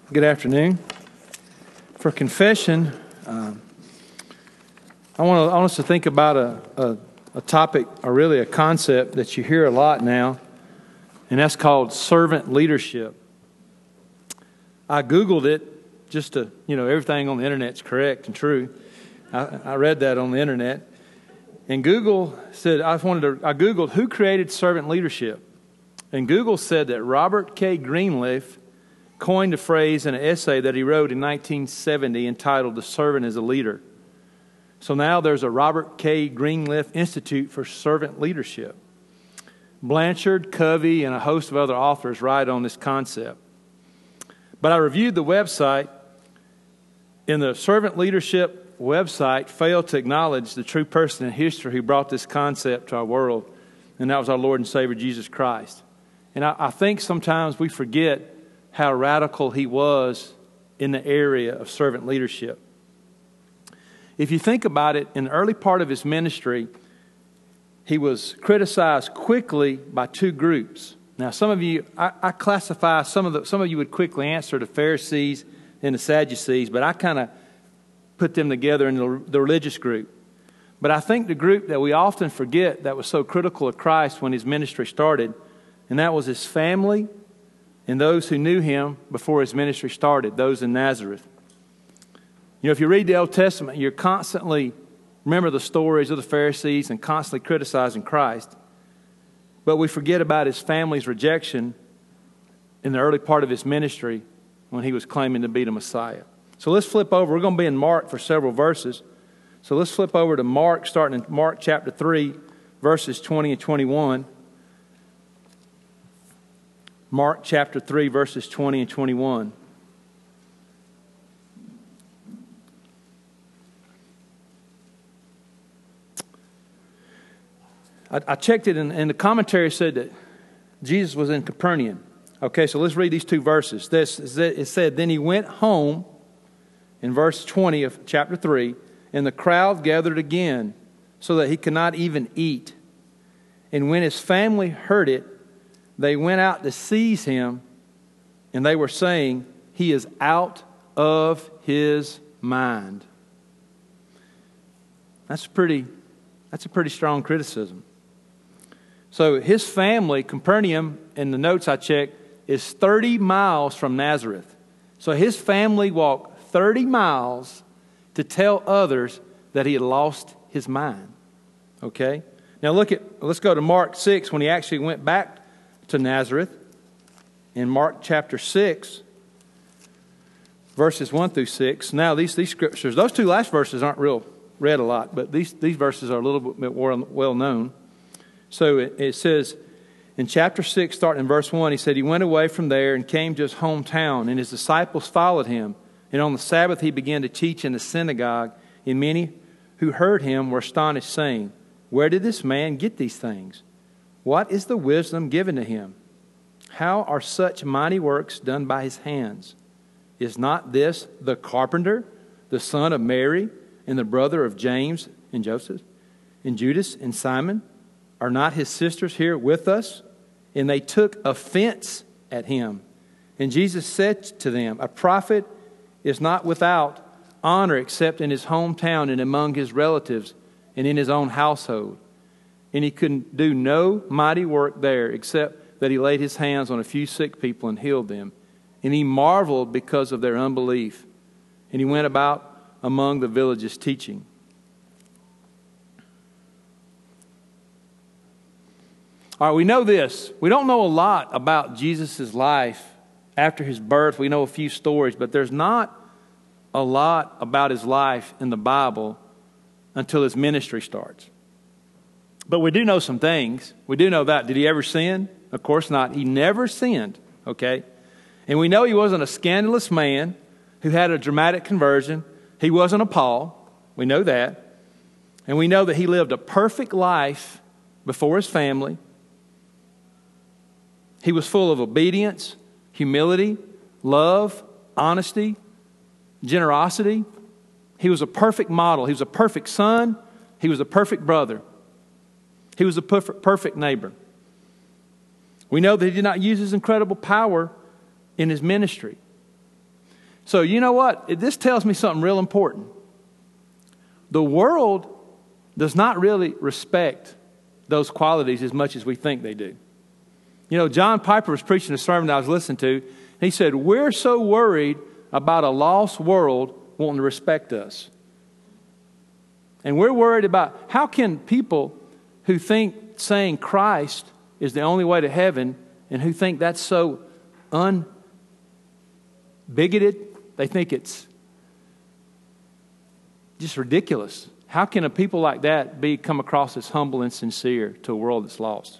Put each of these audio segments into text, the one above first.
Good afternoon. For confession, I want us to think about a topic, or really a concept that you hear a lot now, and that's called servant leadership. I Googled it just to, everything on the internet's correct and true. I read that on the internet, and Google said, I Googled who created servant leadership, and Google said that Robert K. Greenleaf coined the phrase in an essay that he wrote in 1970 entitled "The Servant as a Leader." So now there's a Robert K. Greenleaf Institute for Servant Leadership. Blanchard, Covey, and a host of other authors write on this concept. But I reviewed the website, and the servant leadership website failed to acknowledge the true person in history who brought this concept to our world, and that was our Lord and Savior, Jesus Christ. And I think sometimes we forget how radical he was in the area of servant leadership. If you think about it, in the early part of his ministry, he was criticized quickly by two groups. Now, some of you, I classify some of you would quickly answer the Pharisees and the Sadducees, but I kind of put them together in the religious group. But I think the group that we often forget that was so critical of Christ when his ministry started, and that was his family and those who knew him before his ministry started, those in Nazareth. If you read the Old Testament, you're constantly, remember the stories of the Pharisees and constantly criticizing Christ. But we forget about his family's rejection in the early part of his ministry when he was claiming to be the Messiah. So let's flip over. We're going to be in Mark for several verses. So let's flip over to Mark, starting in Mark chapter 3, verses 20 and 21. Mark chapter 3, verses 20 and 21. I checked it, and the commentary said that Jesus was in Capernaum. Okay, so let's read these two verses. It said, "Then he went home," in verse 20 of chapter 3, "and the crowd gathered again, so that he could not even eat. And when his family heard it, they went out to seize him, and they were saying, 'He is out of his mind.'" That's a pretty strong criticism. So his family, Capernaum, in the notes I checked, is 30 miles from Nazareth. So his family walked 30 miles to tell others that he had lost his mind. Okay? Now let's go to Mark 6 when he actually went back to Nazareth. In Mark chapter 6, verses 1 through 6. Now these scriptures, those two last verses aren't read a lot, but these verses are a little bit more well known. So it says in chapter 6, starting in verse 1, he said, "He went away from there and came to his hometown, and his disciples followed him. And on the Sabbath he began to teach in the synagogue, and many who heard him were astonished, saying, 'Where did this man get these things? What is the wisdom given to him? How are such mighty works done by his hands? Is not this the carpenter, the son of Mary, and the brother of James and Joseph, and Judas and Simon? Are not his sisters here with us?' And they took offense at him. And Jesus said to them, 'A prophet is not without honor except in his hometown and among his relatives and in his own household.' And he could do no mighty work there except that he laid his hands on a few sick people and healed them. And he marveled because of their unbelief. And he went about among the villages teaching." All right, we know this. We don't know a lot about Jesus' life after his birth. We know a few stories, but there's not a lot about his life in the Bible until his ministry starts. But we do know some things. We do know that. Did he ever sin? Of course not. He never sinned, okay? And we know he wasn't a scandalous man who had a dramatic conversion. He wasn't a Paul. We know that. And we know that he lived a perfect life before his family. He was full of obedience, humility, love, honesty, generosity. He was a perfect model. He was a perfect son. He was a perfect brother. He was a perfect neighbor. We know that he did not use his incredible power in his ministry. So you know what? This tells me something real important. The world does not really respect those qualities as much as we think they do. You know, John Piper was preaching a sermon that I was listening to. He said, we're so worried about a lost world wanting to respect us. And we're worried about how can people who think saying Christ is the only way to heaven and who think that's so unbigoted, they think it's just ridiculous. How can a people like that come across as humble and sincere to a world that's lost?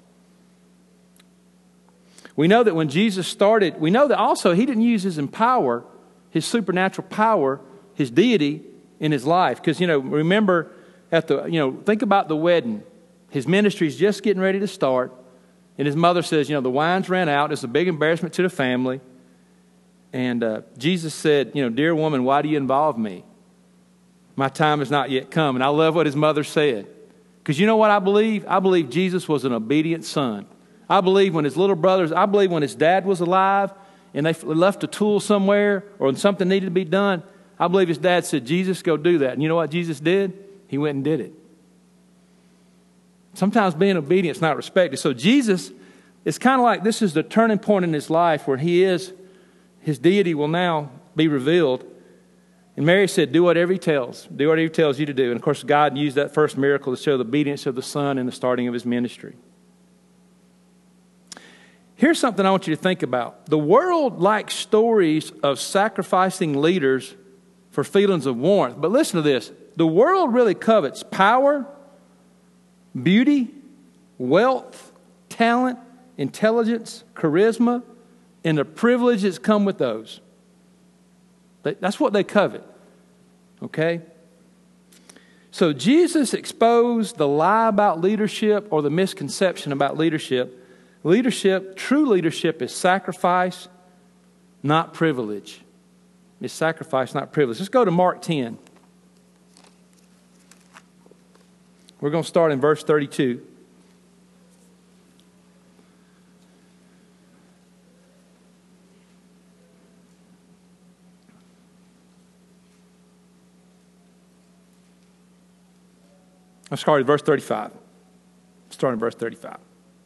We know that when Jesus started, we know that also he didn't use his power, his supernatural power, his deity in his life. Because, remember think about the wedding. His ministry's just getting ready to start. And his mother says, the wine's ran out. It's a big embarrassment to the family. And Jesus said, dear woman, why do you involve me? My time has not yet come. And I love what his mother said. Because you know what I believe? I believe Jesus was an obedient son. I believe when his when his dad was alive and they left a tool somewhere or something needed to be done, I believe his dad said, Jesus, go do that. And you know what Jesus did? He went and did it. Sometimes being obedient is not respected. So Jesus, it's kind of like this is the turning point in his life where his deity will now be revealed. And Mary said, do whatever he tells. Do whatever he tells you to do. And of course, God used that first miracle to show the obedience of the Son in the starting of his ministry. Here's something I want you to think about. The world likes stories of sacrificing leaders for feelings of warmth. But listen to this. The world really covets power, beauty, wealth, talent, intelligence, charisma, and the privileges come with those. That's what they covet. Okay? So Jesus exposed the lie about leadership or the misconception about leadership. True leadership is sacrifice, not privilege. It's sacrifice, not privilege. Let's go to Mark 10. We're going to start in verse 32. I'll start at verse 35. Starting at verse 35.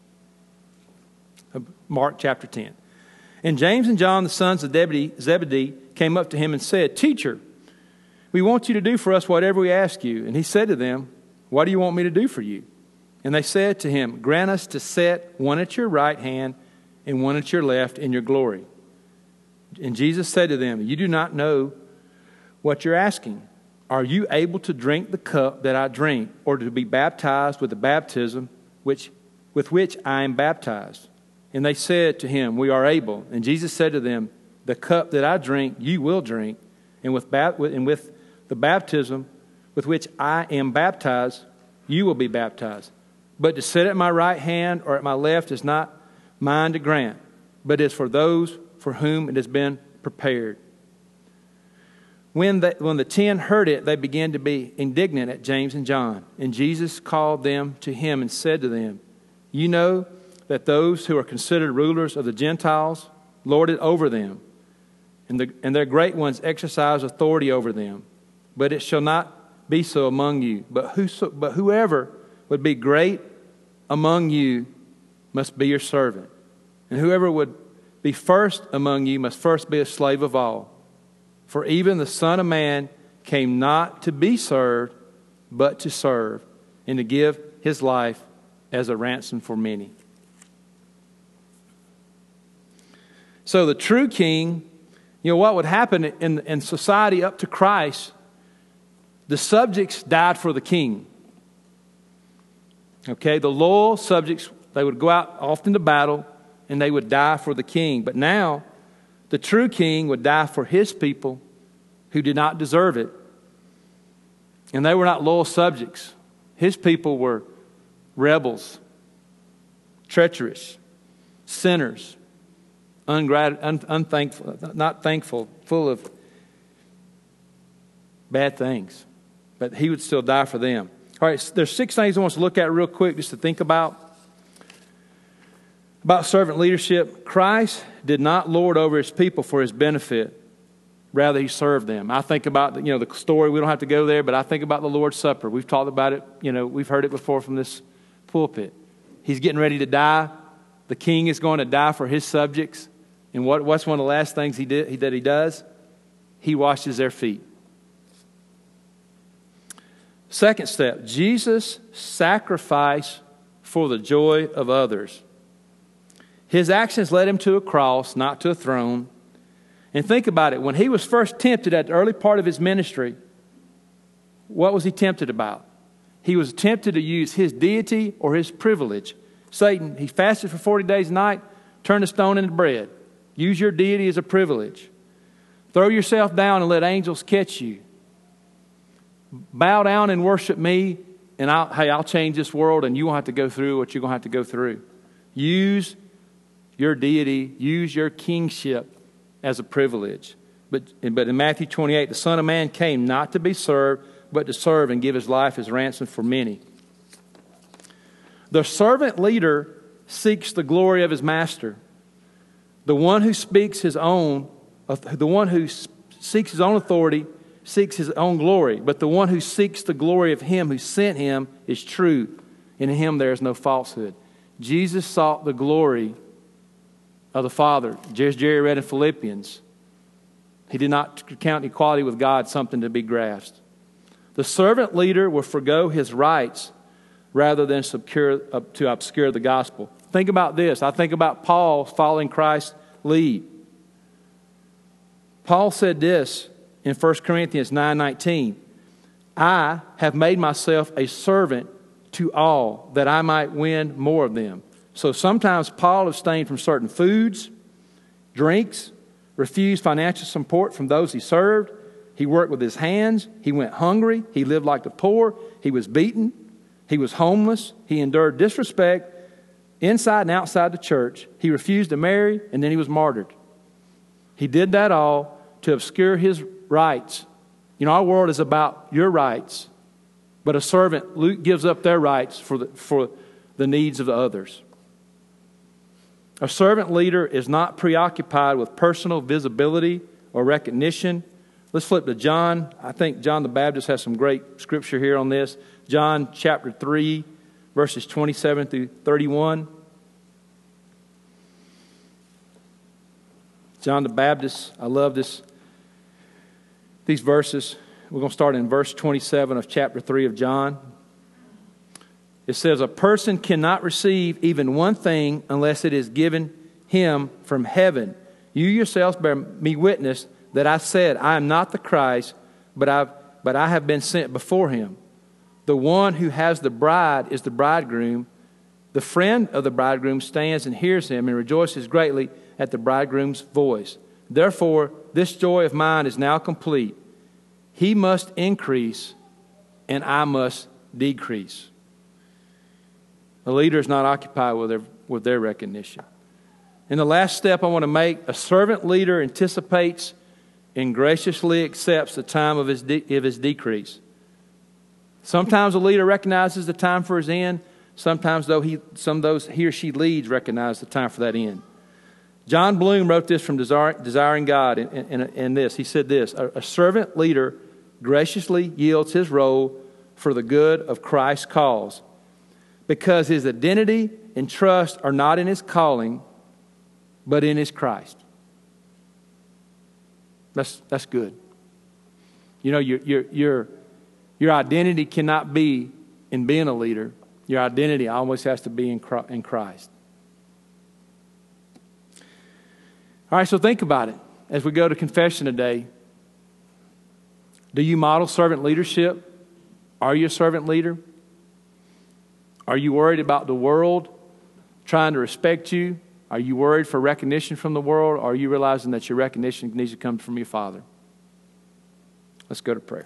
Mark chapter 10. And James and John, the sons of Zebedee, came up to him and said, Teacher, we want you to do for us whatever we ask you. And he said to them, what do you want me to do for you? And they said to him, grant us to set one at your right hand and one at your left in your glory. And Jesus said to them, you do not know what you're asking. Are you able to drink the cup that I drink, or to be baptized with the baptism with which I am baptized? And they said to him, we are able. And Jesus said to them, the cup that I drink, you will drink, and with the baptism with which I am baptized, you will be baptized. But to sit at my right hand or at my left is not mine to grant, but is for those for whom it has been prepared. When the 10 heard it, they began to be indignant at James and John. And Jesus called them to him and said to them, you know that those who are considered rulers of the Gentiles lord it over them, and their great ones exercise authority over them. But it shall not be so among you. But whoever would be great among you must be your servant. And whoever would be first among you must first be a slave of all. For even the Son of Man came not to be served, but to serve, and to give his life as a ransom for many. So the true king, what would happen in society up to Christ, the subjects died for the king. Okay, the loyal subjects, they would go out often to battle, and they would die for the king. But now, the true king would die for his people who did not deserve it. And they were not loyal subjects. His people were rebels, treacherous, sinners, unthankful, not thankful, full of bad things. But he would still die for them. All right, there's 6 things I want us to look at real quick just to think about servant leadership. Christ did not lord over his people for his benefit. Rather, he served them. I think about, the story. We don't have to go there, but I think about the Lord's Supper. We've talked about it. We've heard it before from this pulpit. He's getting ready to die. The king is going to die for his subjects. And what's one of the last things he does? He washes their feet. Second step, Jesus sacrificed for the joy of others. His actions led him to a cross, not to a throne. And think about it. When he was first tempted at the early part of his ministry, what was he tempted about? He was tempted to use his deity or his privilege. Satan, he fasted for 40 days and night, turned a stone into bread. Use your deity as a privilege. Throw yourself down and let angels catch you. Bow down and worship me, and I'll change this world, and you won't have to go through what you're going to have to go through. Use your deity, use your kingship as a privilege. But in Matthew 28, the Son of Man came not to be served, but to serve and give his life as ransom for many. The servant leader seeks the glory of his master. The one who seeks his own authority seeks his own glory. But the one who seeks the glory of him who sent him is true. In him there is no falsehood. Jesus sought the glory of the Father. Just Jerry read in Philippians. He did not count equality with God something to be grasped. The servant leader will forgo his rights rather than to obscure the gospel. Think about this. I think about Paul following Christ's lead. Paul said this in 1 Corinthians 9:19. I have made myself a servant to all that I might win more of them. So sometimes Paul abstained from certain foods, drinks, refused financial support from those he served. He worked with his hands. He went hungry. He lived like the poor. He was beaten. He was homeless. He endured disrespect inside and outside the church. He refused to marry, and then he was martyred. He did that all to obscure his rights. Our world is about your rights, but a servant gives up their rights for the needs of the others. A servant leader is not preoccupied with personal visibility or recognition. Let's flip to John. I think John the Baptist has some great scripture here on this. John chapter 3, verses 27 through 31. John the Baptist, I love these verses. We're going to start in verse 27 of chapter 3 of John. It says, a person cannot receive even one thing unless it is given him from heaven. You yourselves bear me witness that I said, I am not the Christ, but I have been sent before him. The one who has the bride is the bridegroom. The friend of the bridegroom stands and hears him and rejoices greatly at the bridegroom's voice. Therefore, this joy of mine is now complete. He must increase, and I must decrease. A leader is not occupied with their recognition. And the last step I want to make, a servant leader anticipates and graciously accepts the time of his decrease. Sometimes a leader recognizes the time for his end. Sometimes, some of those he or she leads recognize the time for that end. John Bloom wrote this from Desiring God in this. He said this, a servant leader graciously yields his role for the good of Christ's cause because his identity and trust are not in his calling, but in his Christ. That's good. Your identity cannot be in being a leader. Your identity always has to be in Christ. All right, so think about it as we go to confession today. Do you model servant leadership? Are you a servant leader? Are you worried about the world trying to respect you? Are you worried for recognition from the world? Or are you realizing that your recognition needs to come from your Father? Let's go to prayer.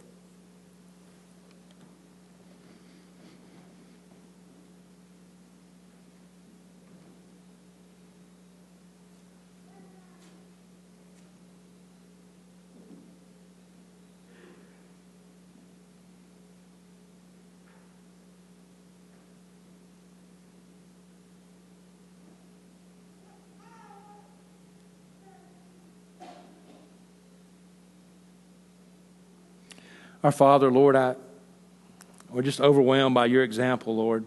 Our Father, Lord, we're just overwhelmed by your example, Lord,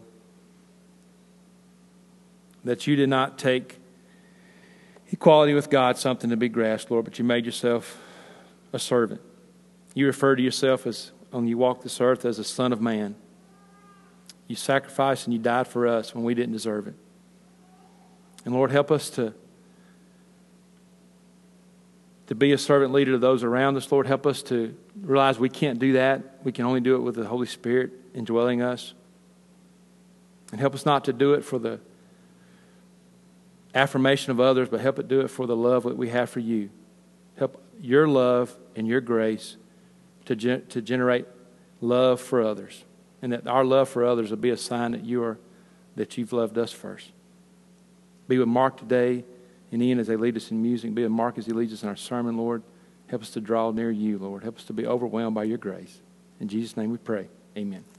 that you did not take equality with God something to be grasped, Lord, but you made yourself a servant. You refer to yourself as, when you walk this earth, as a son of man. You sacrificed and you died for us when we didn't deserve it. And Lord, help us to be a servant leader to those around us. Lord, help us to realize we can't do that. We can only do it with the Holy Spirit indwelling us. And help us not to do it for the affirmation of others, but help it do it for the love that we have for you. Help your love and your grace to generate love for others. And that our love for others will be a sign that you've loved us first. Be with Mark today and Ian as they lead us in music. Be with Mark as he leads us in our sermon, Lord. Help us to draw near you, Lord. Help us to be overwhelmed by your grace. In Jesus' name we pray. Amen.